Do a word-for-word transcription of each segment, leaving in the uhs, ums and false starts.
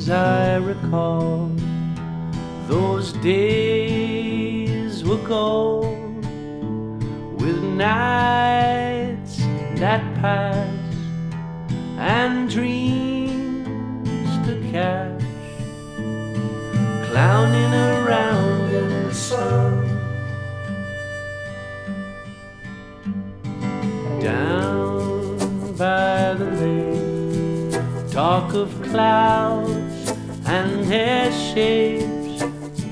as I recall, those days were gold, with nights that pass and dreams to catch, clowning around in the sun. Down by the lake, talk of clouds and hair shapes,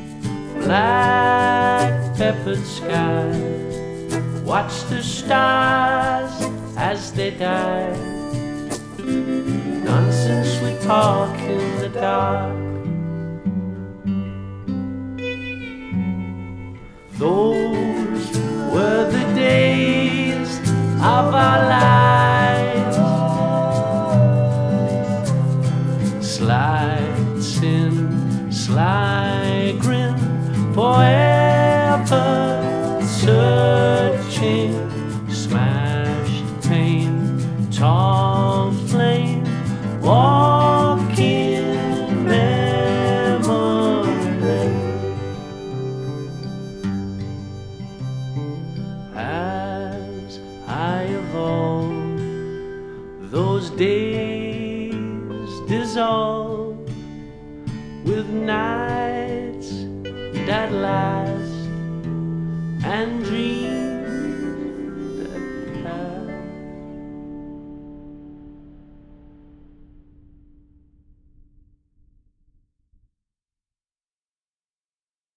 black peppered sky, watch the stars as they die. Nonsense we talk in the dark. Those were the days of our lives. Sly sin, sly grin, forever searching, smashed pane, tall flame, walking memory lane. As I evolve, those days dissolve, with nights that last and dreams